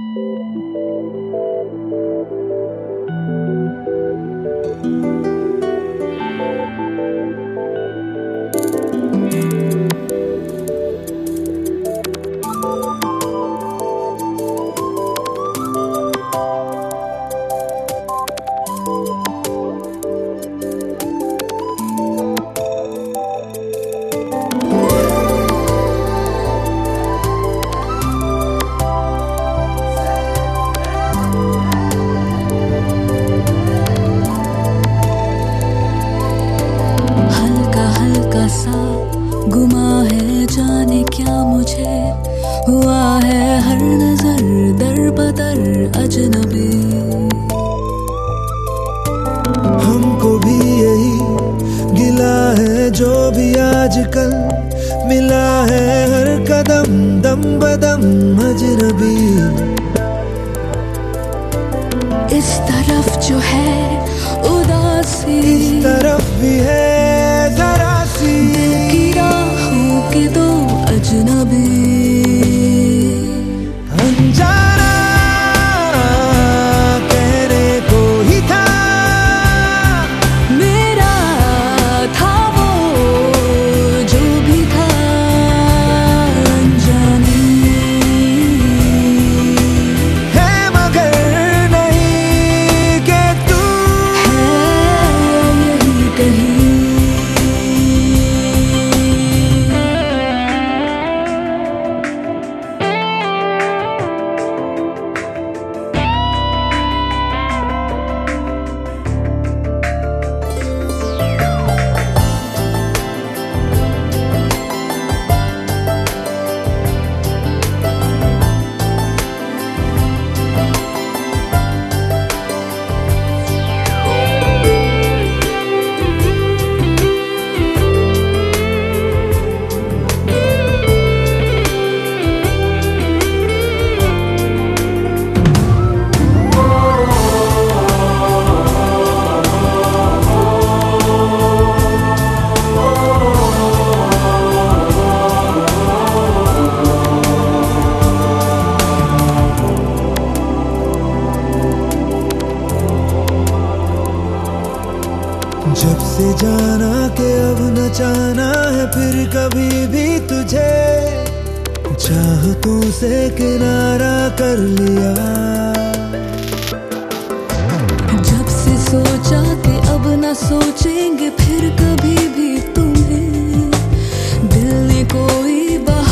सा गुमा है जाने क्या मुझे हुआ है हर नजर दर बदर अजनबी। हमको भी यही गिला है जो भी आजकल मिला है हर कदम दम बदम अजनबी। इस तरफ जो है उदासी, इस तरफ भी है जरा सी दिल की राहों के दो अजनबी। अनजाना कहने को ही था, मेरा था वो जो भी था अनजानी है मगर नहीं कि तू है यही कहीं। जब से जाना कि अब न जाना है फिर कभी भी तुझे, चाहतों से किनारा कर लिया। जब से सोचा कि अब न सोचेंगे फिर कभी भी तुम्हें, दिल ने कोई